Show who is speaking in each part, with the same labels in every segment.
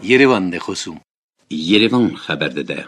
Speaker 1: Yerevan de خصوم
Speaker 2: Yerevan خبر داده.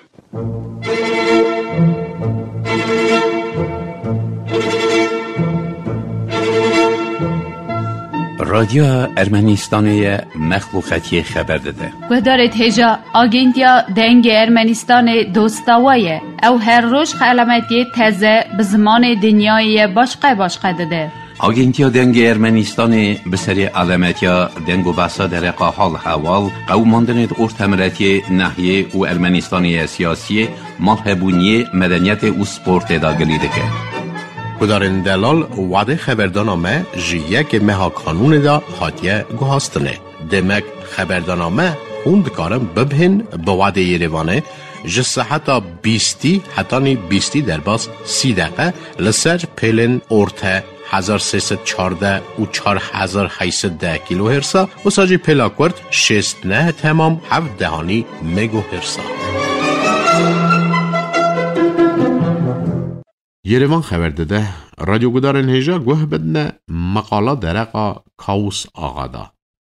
Speaker 2: رادیو ارمنستان مخلوقاتی خبر داده.
Speaker 3: گذارت هجا آگنتیا دنگ ارمنستان دوستاویه او هر روز علامتی تازه به زمان دنیای باشقه داده.
Speaker 2: آگنتیا دنگ ارمنستان به سری علامتیا دنگ و بحثا در حال حوال قوماندن ارتمرتی ناحیه و ارمنستانی سیاسی مالهبونی مدنیت و سپورت داگلیده که
Speaker 4: کدارن دلال وعده خبردانامه جیه مها قانون دا حاتیه گوهاستنه. دمک خبردانامه خوند کارم ببهن به وعده یریوانه جسه حتی 20 در باز 30 دقیقه لسر پیلن ارته 1314 و 4810 کیلو هرسا و ساجی پیلاکورد 69 تمام 7 دهانی مگو هرسا. یریوان خبر داده رادیو گدارن هجا گوه بدنه مقاله درقا کاوس آغادا.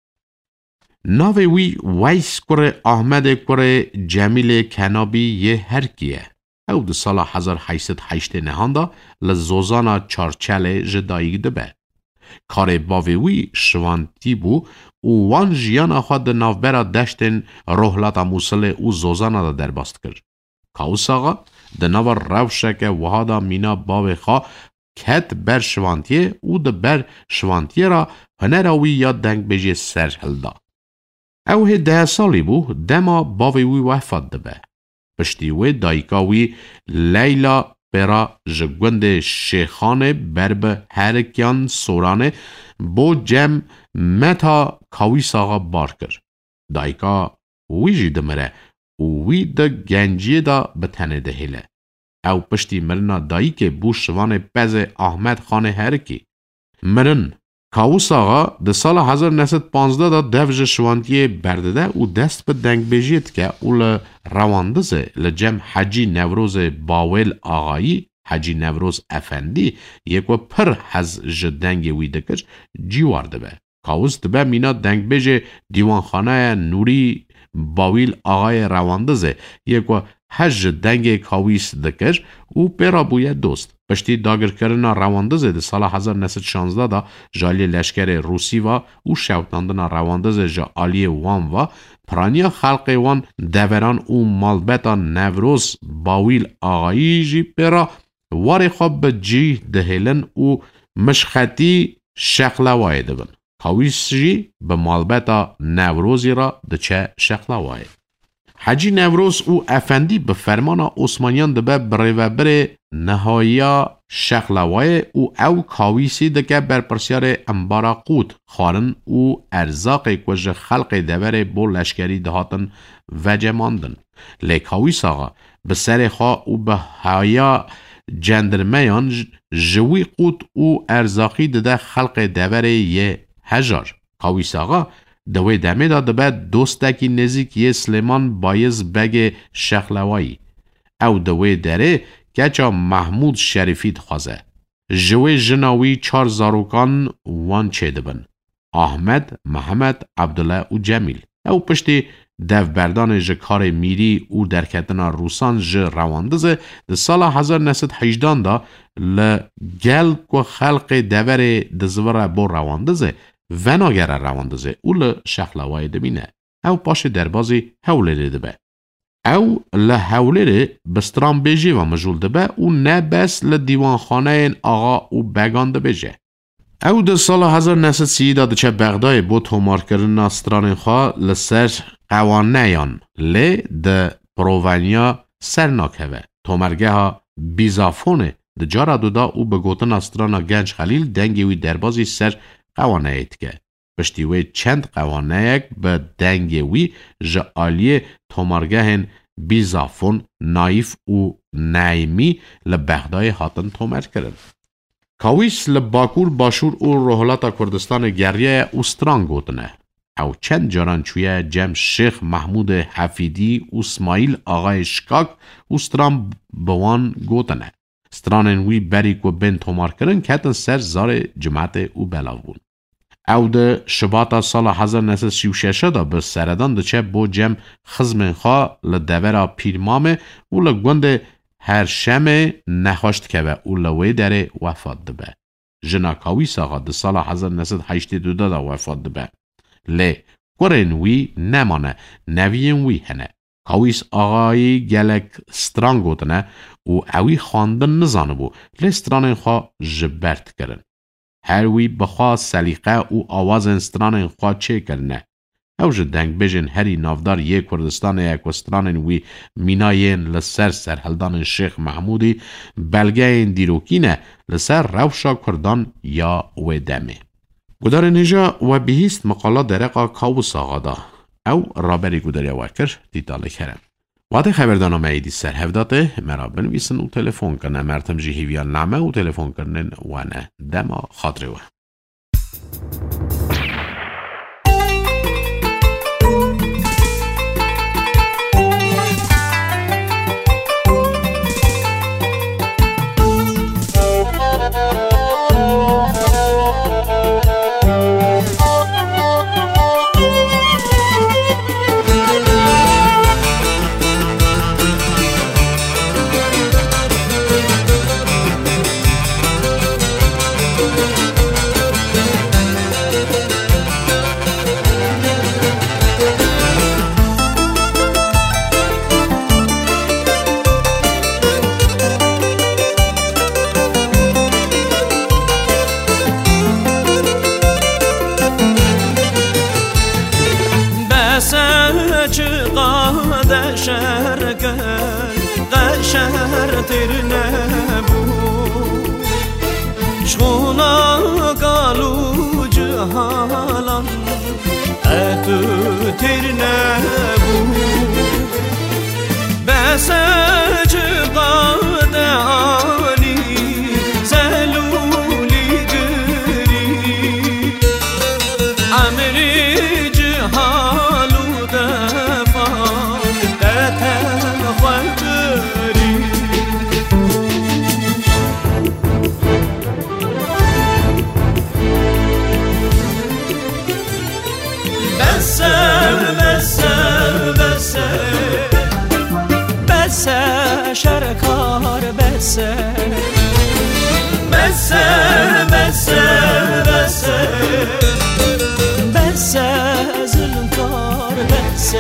Speaker 4: ناوی وی ویس کره احمد کره جمیل کنابی یه هر کیه. او ده سال 1808 نهاندا لزوزانا چارچل جدایی دبه. کار باوی وی شوانتی بو و وان جیانا خود نافبرا دشتن روحلاتا موسله و زوزانا دا درباست کرد. کاوس آغا ده نوار روشک وحادا مینا باوی خواه کت بر شوانتیه او ده بر شوانتیه را هنراوی یا دنگ بجی سر هلدا. او هی 10 سالی بو دما باوی وی وفاد دبه. پشتی وی دایکاوی لیلا برا جگوند شیخانه برب هرکیان سورانه بو جم متا کاوی ساغا بار کر. دایکا وی جی دمره وی ده گنجیه دا بتنه دهیله. او پشتی مرنا دایی که بو شوان پز احمد خانه هرکی. مرن کاوس آغا ده سال 1915 دا دوج شوانتیه برده و دست به دنگ بجید که اول رواندزه لجم حجی نوروز باویل آغایی حجی نوروز افندی یک و پر حز جدنگ ویدکش جیوارده به. کاوس دبه مینا دنگ بجه دیوانخانه نوری باویل آغای رواندزه یک و هج دنگ کاویس دکر و پیرا بویه دوست. پشتی داگر کرنا رواندزه ده سال 1916 دا جالی لشکر روسی و شوتاندن رواندزه جا آلی وان و پرانیا خلق وان دوران و مالبتا نوروز باویل آغایی جی پیرا واری خواب به جی دهیلن و مشخطی شخلوای دبن. کاویس جی به مالبتا نوروزی را ده چه شخلوای. حجی نوروز او افندی به فرمان عثمانیان دبه بریوبر نهایا شخلوای او کاویسی دکه بر پرسیار انبارا قوت خارن او ارزاق کج خلق دوره بو لشکری دهاتن وجه ماندن. لیکاویس آقا به سر خواه او به هایا جندرمیان جوی قوت او ارزاقی ده خلق دوره یه هجار. کاویس آقا دوی دمه داده به دوستکی نزیک یه سلیمان بایز بگ شخلوایی. او دوی داره کچا محمود شریفی خوازه. جوی جناوی 4 زاروکان وان چه دبن. احمد، محمد، عبدالله و جمیل. او پشتی دو بردان جکار میری او درکتنا روسان ج رواندزه ده سال 1918 دا لگل که خلق دور دزوره بو رواندزه و ناگره رواندزه او لشخلوای دبینه. او پاش دربازی حوله دبه. او لحوله بستران بیجی و مجول دبه او نه بس لدیوان خانه آقا او بگان دبیجه. او ده سال 1930 دا چه بغدای بو تومار کرن استران خواه لسر قوانه یان لی ده پروونیا سرناکوه. تومرگه ها بیزافونه ده جارا دودا او بگوتن استران گنج خلیل دنگی وی دربازی سر قوانه ایت که. پشتی وی چند قوانه یک به دنگی وی جعالی تومرگه هن بیزافون نایف و نایمی لبغدای هاتن تومر کرن. کاویس لباکور باشور او روحلاتا کردستان گریه استران گوتنه. او چند جاران چویه جم شیخ محمود حفیدی و اسماعیل آقای شکاک استران بوان گوتنه. سترانن وی بری کو بین تومار کرن کتن سر زار جماعت او بلاوون. او ده شباط سال 1936 دا به سردان ده چه بو جم خزم خواه لدبرا پیرمامه و لگوند هر شم نخوشت که به او لوی داره وفات ده به. جنا کاویس آقا ده سال 1982 دا وفات ده به. لی گرین وی نمانه نوین وی هنه. کاویس آقایی گلک سترانگو دنه و اوی خواندن نزانه بو لی سترانین خواه جبرت کرن. هر وی بخوا سلیقه و آواز استرانین خواه چه کرنه. او جه دنگ بجن هری نافدار یک کردستان یک استرانین وی میناین لسر سرحلدان شیخ محمودی بلگه این دیروکینه لسر روشا کردان یا و دمه. گدار نجا و بهیست مقاله درقا کاوس آقا دا. او رابری گداری وکر دیتاله کرم. وقتی خبردانم ایدی سر هفداته مرا بنویسن و تلفن کنه مرتم جهیویان نامه و تلفن کنن و نه دما خاطره و
Speaker 1: قشر ترنه بود شونا قالو جهالان اتو ترنه بود بس جقاد آنی زلولی جری امری جهالو دفان دتن خجری بس شرکار بس ظلم کار بس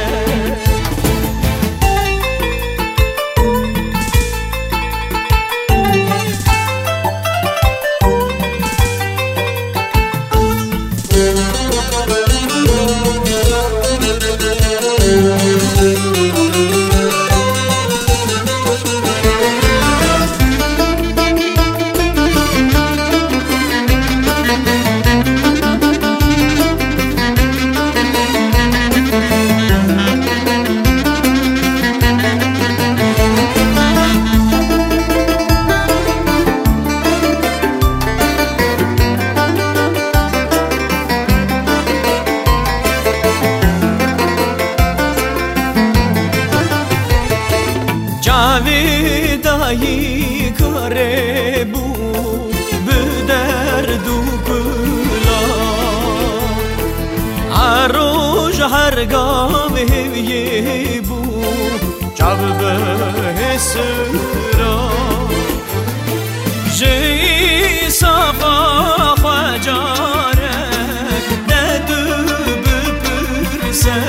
Speaker 1: جاویدایی کاره بو بدرد و بلا هر روز هر گام هویه بو جاب به سرا جی صفا خجاره ندو بپرسه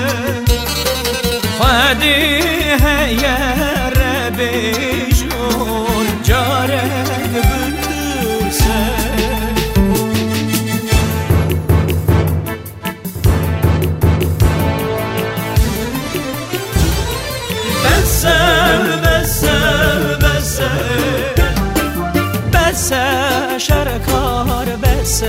Speaker 1: خودی هیر بیشون جارک بلدرسه بس شرکار بس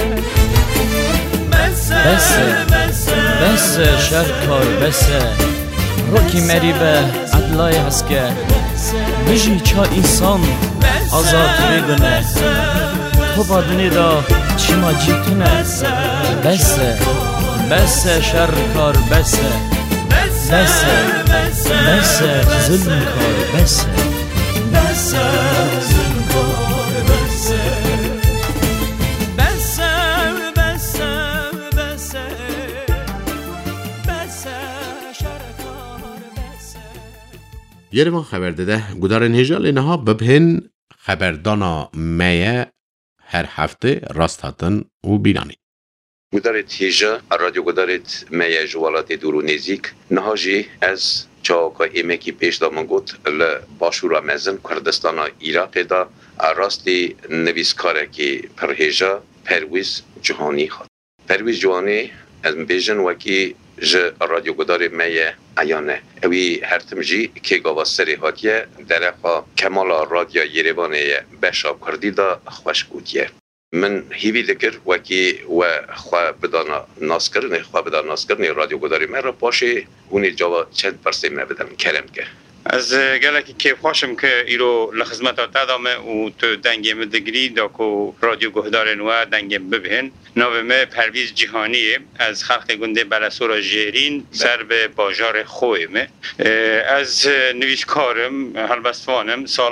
Speaker 1: شرکار بس روکی مری به عدلای هست که بجی چا انسان آزاد بگنه تو بادنی دا چی ما جیتونه بس شرکار بس ظلم کار بس ظلم کار بس
Speaker 4: یه خبر داده گودارن هجا لینها ببهن خبردانا میه هر هفته راست هاتن و بینانی.
Speaker 2: گودارت هیجا رادیو گودارت میه جوالات دور و نزدیک نهاجی از چاکا ایمکی پیش دا من گفت باشورا مزن کردستان عراق دا راستی نویسکاره که پرهیجا پرویز جهانی خود. پرویز جهانی از بیژن وکی ج رادیو گودار میه ایانه اوی هر تمجی که گواسری هاتیه درخوا کمال رادیو یریوانه بشاب کردی دا خوش گوتیه. من هیوی دکر وکی و خواه بدانا ناسکرنی رادیو گوداری من را پاشه اونی جوا چند پرسه من بدم کرم که
Speaker 5: از گلکی کیف خوشم که ایرو لخدمت دادمه و تو دنگی مدگری دا که رادیو گهدارن و دنگی ببهن نام پرویز جهانیه از خلق گنده بلسورا جیرین سر به باجار خویم از نویسکارم هلبستوانم سال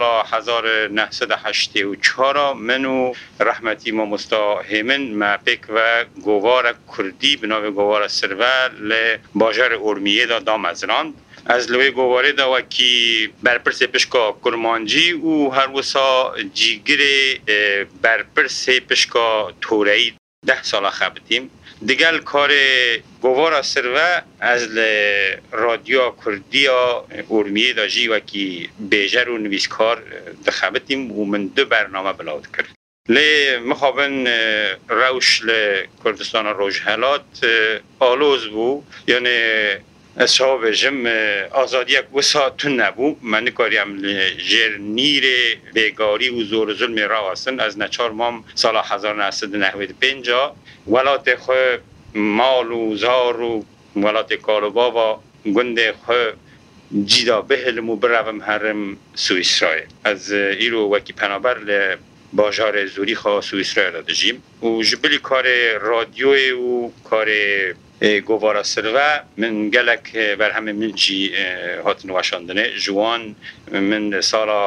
Speaker 5: 1984 منو رحمتی مامستا هیمن مپک و گوار کردی به نام گوار سرور باجار ارمیه دا دامزراند از لوی گواره دا وکی برپرس پشکا کرمانجی و هر وسا جیگر برپرس پشکا تورهی 10 سال خبتیم دیگل کار گواره سروه از رادیو کردیا ارمیه دا جی وکی بیجر و نویسکار دخبتیم و من 2 برنامه بلاود کرد لی مخابن روش کردستان روجهلات آلوز بو یعنی اصحاب جم آزادی یک وساتون نبو من کاریم جر نیر بیگاری و زور ظلم راوستن از نچار مام سال 1995 ولات خو مال و زار و ولات کالوبا و گنده خو جیدا بهلم و بروم هرم سوئیسرائیل از ایرو وکی پنابر باجار زوری خواه سوئیسرائیل دادجیم و جبلی کار رادیوی و کار گوارا سروه من گلک بر همه من جی هاتن واشاندنه جوان من سال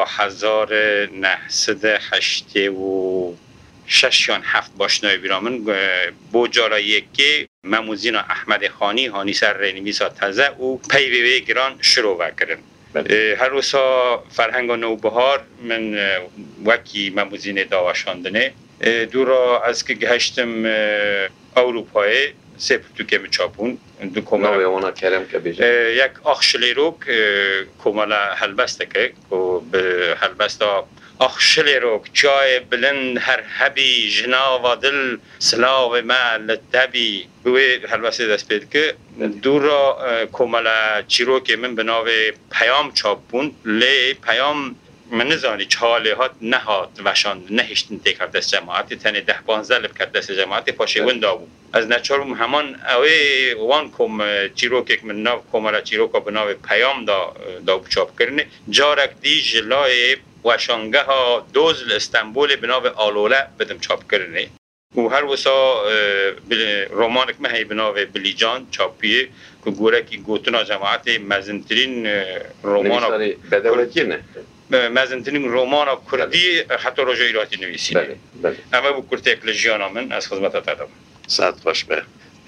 Speaker 5: 1986 یا 7 باشنای بیرامن بو جارا یکی مموزین احمد خانی هانی سر رنویسا تزه و پیوی گران شروع کردن هر روزا فرهنگ و نوبهار من وکی مموزین داواشاندنه دورا از که گهشتم اروپای سه پرتوکه چاپون دو کمال
Speaker 2: اونا کرم که بیجه
Speaker 5: یک آخشلیروک کمال هلبسته که به هلبستا آخشلیروک چای بلند هر هبی جنا و دل سلاو ما لطبی بوی هلبسته دست بید که دورا کمال چیروک من بناوه پیام چاپون لی پیام من نزانی چاله هات نهات وشاند نهشتن تکر دست جماعتی تنه 10-15 لب کرد دست جماعتی پاشه وندا بود از نچارم همان اوی وان کم چیروک من ناو کمالا چیروکا بناو پیام دا چاپ کرنه جارک دی جلای وشانگه ها دوزل استنبول بناو آلوله بدم چاپ کرنه و هر وسا رومانک مهی بناو بلیجان چاپیه که گوره که گوتنا جماعت مزنترین رومان
Speaker 2: بدولتی نه
Speaker 5: مزنترین رومان کردی حتی روژه ایراتی نویسینه اما بو کرتک لجیانا من از خدمت دادم
Speaker 2: ساعت خوش به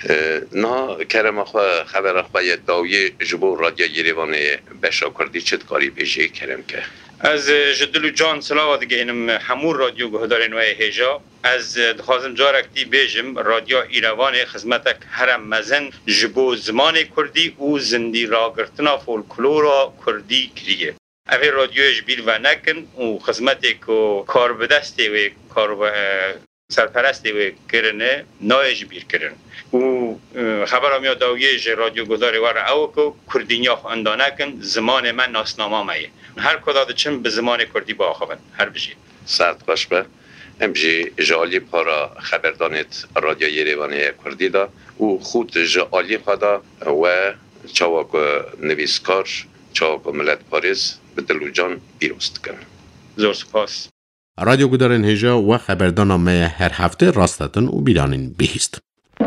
Speaker 2: نه کرم خواه خبر خواه داوی جبو رادیو یریوانه بشا کردی چت کاری بیجه کرم که
Speaker 5: از جدلو جان سلاوه دیگه اینم همون رادیو گهدار نوی هیجا از دخوازم جارک دی بیجم رادیو ایروان خدمتک هرم مزن جبو زمان کردی و زندی راگرتنا فولکلورا کردی کریه اوی رادیوش بیل و نکن و خدمتی که کار بدستی و کار سرپرستی و کرنه نایج بیر کرن و خبرم یاد داویه رادیو گذاری واره او که کردینیا خونده نکن زمان من ناسنامه میه هر کداد چم به زمان کردی با آخوان هر بجی
Speaker 2: سرد خوش به امجی جالی پارا خبردانت رادیو یریوانه کردی دا و خود جالی خدا و چاوک نویسکار چاوک ملت پاریس به دلو جان بیروست کن
Speaker 5: زور سپاس
Speaker 4: رادیو گودارن هجا و خبردانامه هر هفته راستتن و بیدانین بهیست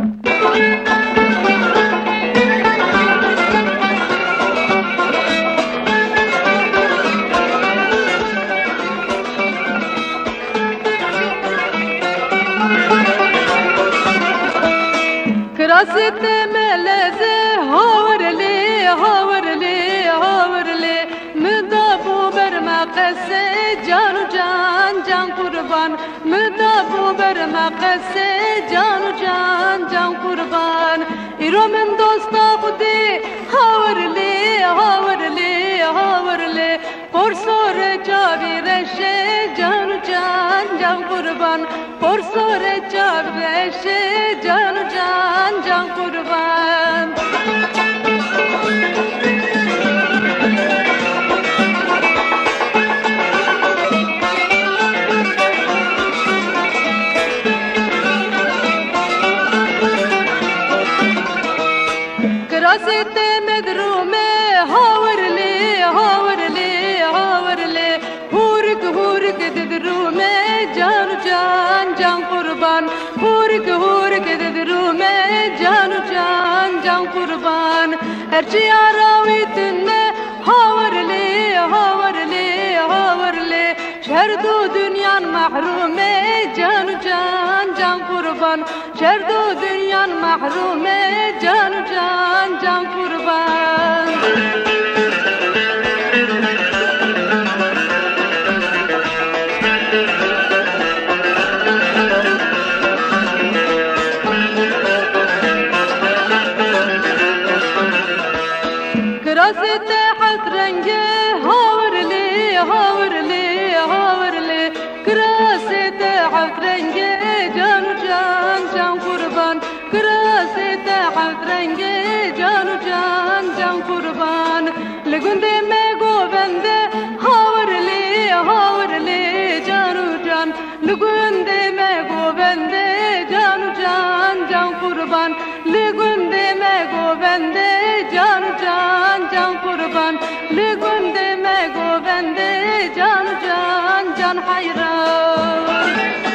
Speaker 6: کراست ملزه هاورلی هاورلی هاورلی قربان مدابو بر مقص جان و جان جان قربان ایرو من دوستا خودی هاورلی هاورلی هاورلی پرسور جاوی رشه جان و جان جان قربان پرسور جاوی رشه جان و جان جان قربان کراسته مدرومه هاورلی هاورلی هاورلی هورک هورک ددرومه جان جان جان قربان هورک هورک ددرومه جان جان جان قربان هرچی آراویتنه هاورلی هاورلی هاورلی شهر دو دنیا محرومه جان جان جان قربان شهر دو دنیا محرومه جان جان جان قربان کراسته حق رنگه هاورلی هاورلی هاورلی کراسته حق رنگه جان جان جان قربان کراسته حق رنگه جان جان جان قربان لگنده مگو بنده هاورلی هاورلی جان جان لگنده مگو بنده جان جان جان قربان لگنده مگو بنده جان جان جان قربان لگنده مگو بنده جان جان جان حیران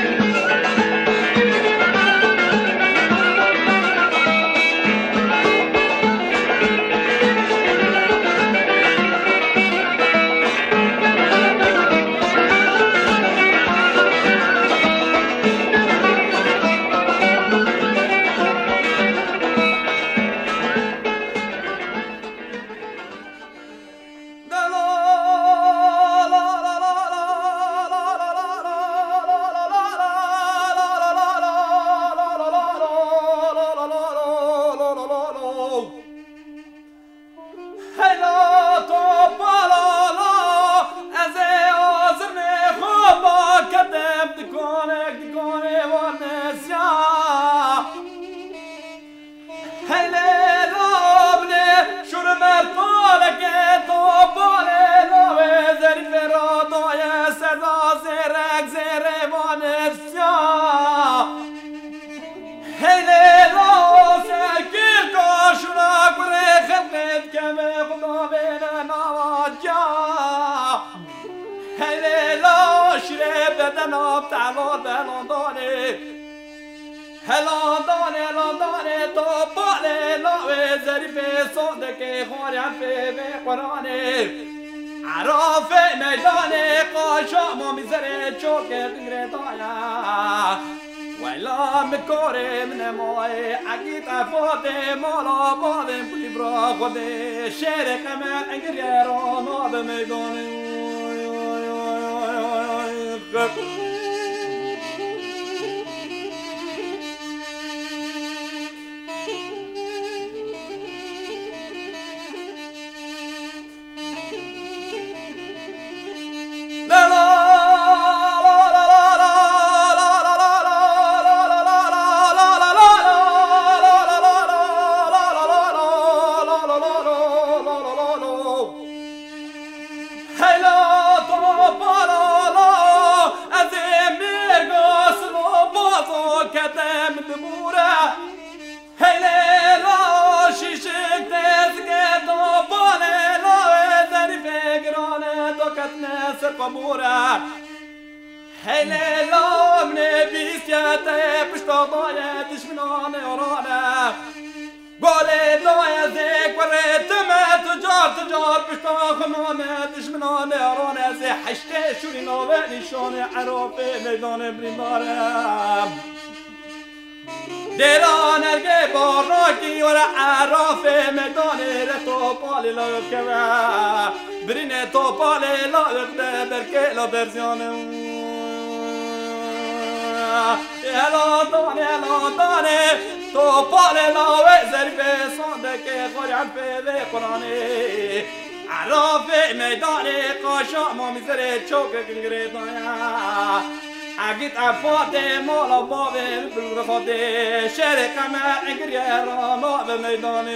Speaker 7: عراف میدان قاشا ما میزره چوکه دنگره دایا ویلا مکاره من مای عقید افاد مالا بادم کلی برا خوده شهر قمر انگریه را ناب میدان قبورة هلا لا من بيسياته بشطاية تشمنانه ورانا قولي لا يزيك وريت ما تجار بشطاخنانه تشمنانه ورانا زي حشته شوري نواني شاني عرافي ميدان بريمارم دیران ارگه باراکی و عراف میدان رتو پالی لاکه برین تو پالی لاکه برکه لا برزیانه دانه تو پال لاوه ظریف صادق قرآن به قرآنه عراف میدان قاشا ما میزره چوک گنگره دایا اگیت افات مالا بابه بلور خوده شهر قمر اگریه را ما به میدان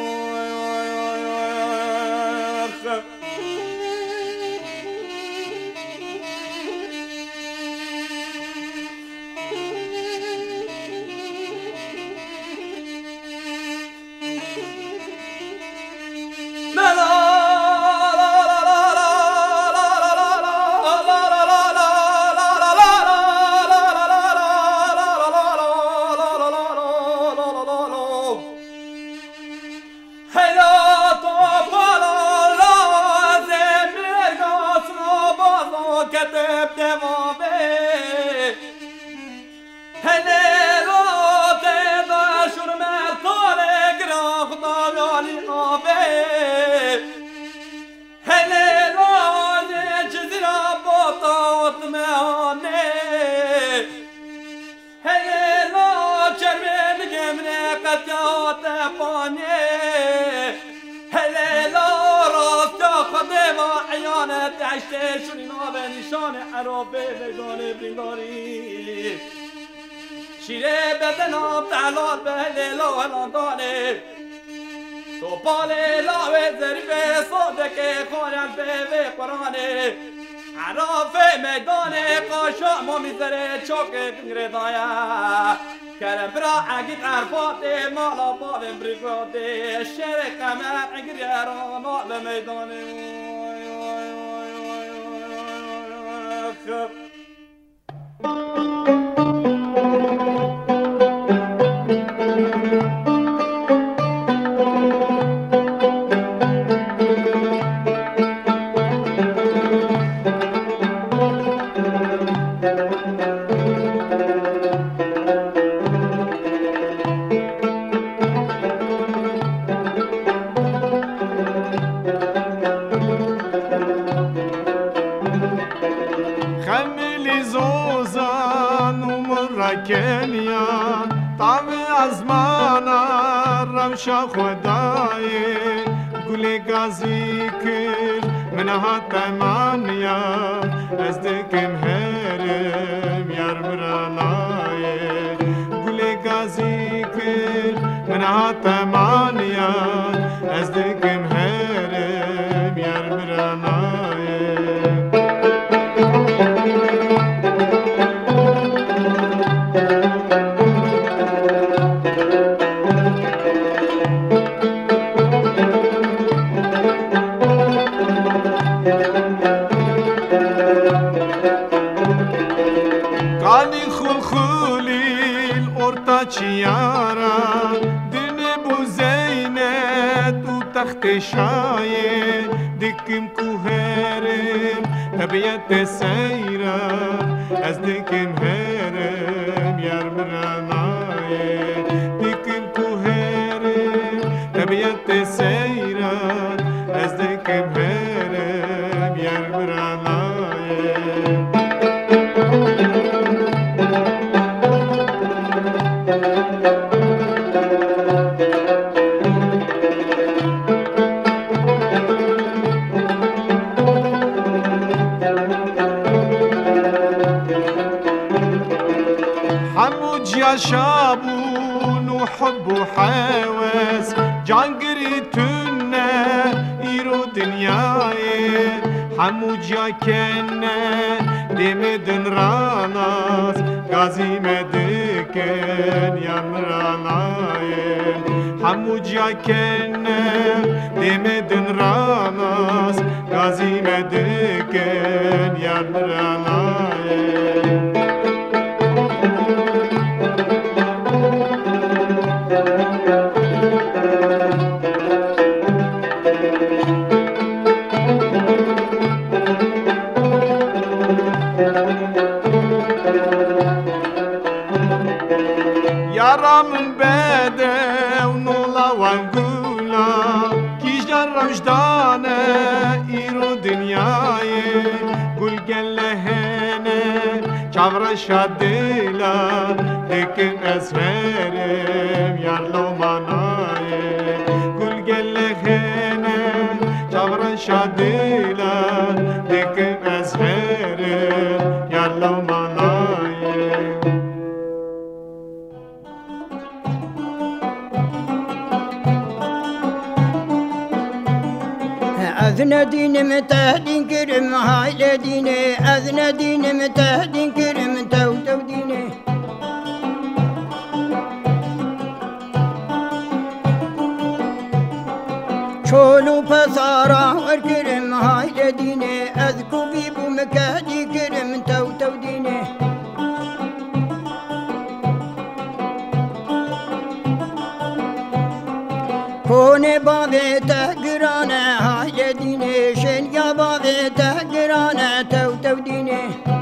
Speaker 7: شیره بدنام تعلال به لیلا و لندانه تو پال لاوه ظریف صادق قرآن به قرآنه عراف میدان قاشا ما میزره چوک گنگره دایا کرم برا اگیت عرفات مالا بابه بریگاده شهر قمر اگریه را مال میدانه شا خدای گل گازی کل منها تمانیا از دکم هرم یار مرانای گل گازی کل منها تمانیا از دکم هرم یار مرانای چیارا دن بوزینه تو تخت شایه دکم کوهرم طبیعت سیرا از دکم هرم یار مرانایه دکم کوهرم طبیعت سیرا از دکم هرم یار مرانایه شابون وحب وحواس جانقريتنا يرو دنياي حمو جاكنا دمدن راناس غازي مدكن يا مراناي حمو جاكنا دمدن راناس غازي مدكن يا مراناي من بده ونولا وانقولا كيش جرمش دانا إيرو دنياي قل قل هنا شعبر
Speaker 8: شدیلا لیکن اسرارم یارلو منای گل گل خنه جبر شدیلا لیکن اسرارم یارلو منای
Speaker 9: أذن دين متهدين كرم هاي ديني أذن دين متهدين كرم تو ديني شولو بصارا وركرم هاي ديني أذكو بيبو مكادي كرم تو ديني کونه باوی تگرانه های دینه شنگا باوی تگرانه تو دینه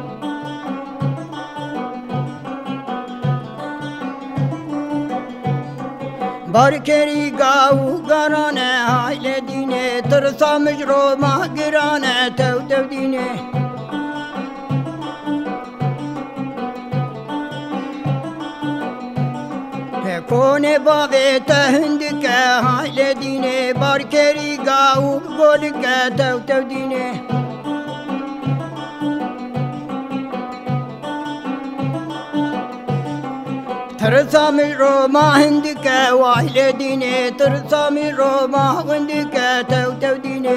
Speaker 9: بارکری گاو گرانه های دینه ترسا مجرو ما گرانه تو دینه کونه باوی تهندکه های دینه بارکری گاو گلکه تو دینه ترسامی رو ما هندکه وایل دینه ترسامی رو ما هندکه تو دینه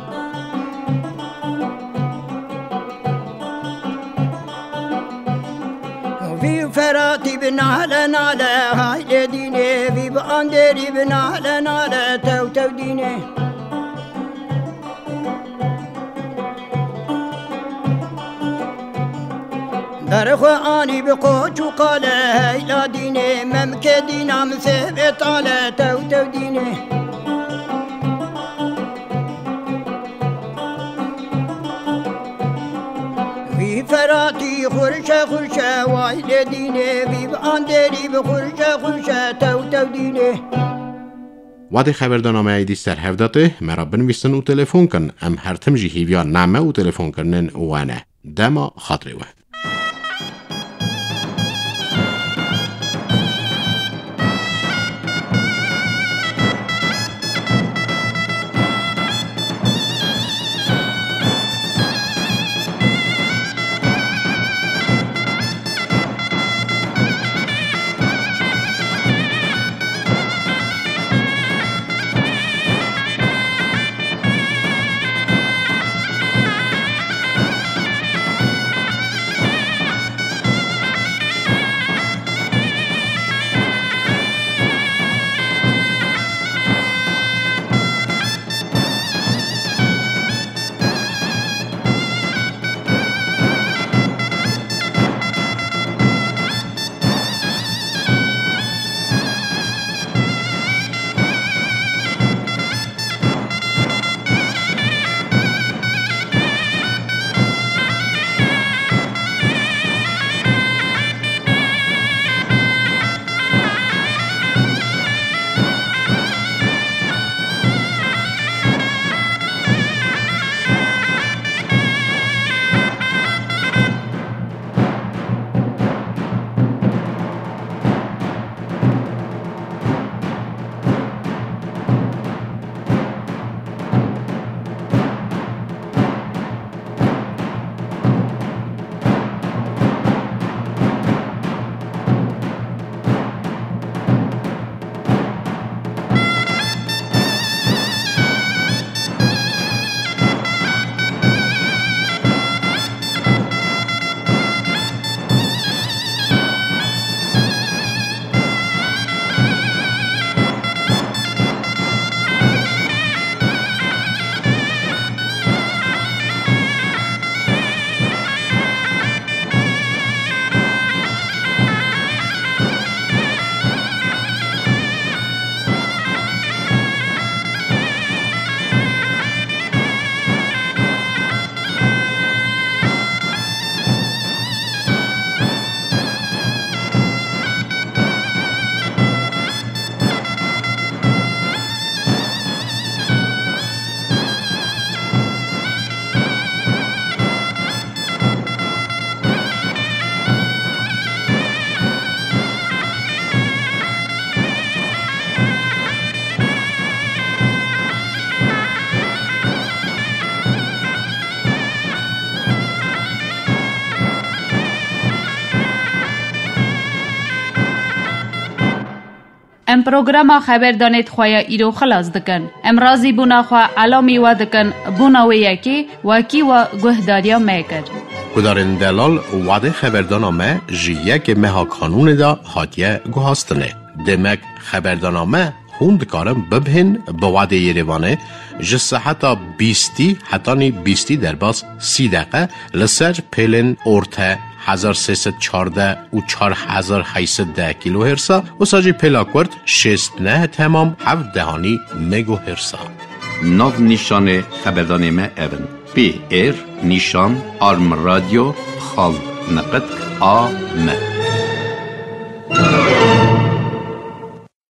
Speaker 9: وی فراتی بناله ناله های دینه وی باندری بناله ناله تو دینه درخو آنی بقوچ و قاله هیلا دینه ممکه دینام سیب طاله تو دینه وی فراتی خورشه وایل دینه وی باندری بخورشه تو دینه
Speaker 4: وادي خبردارنامه ایدی سر هفداته مرا بنویسن و تلفن کن ام هر تمجی هیویا نامه و تلفن کرنن وانه دما خاطره وه
Speaker 3: ام پروگراما خبر دانید خواه ایرو خلاص دکن. ام رازی بونا خواه علامی و دکن بونا و یکی وکی و گهداریا میکر.
Speaker 4: کدارن دلال وعده خبردانامه جیه مها کانون دا هاتیه گوهاستنه. دمک خبردانامه هوند کارم ببهن به وعده یریوانه جسه حتی 20 در باز 30 دقیقه لسر پیلن ارته 1314 و 4810 کیلو هرسا و ساجی پیلاکورد 69 تمام 7 دهانی مگو هرسا.
Speaker 2: ناو نیشان خبردانامه اون پی ایر نیشان آرم رادیو خال نقد آمه.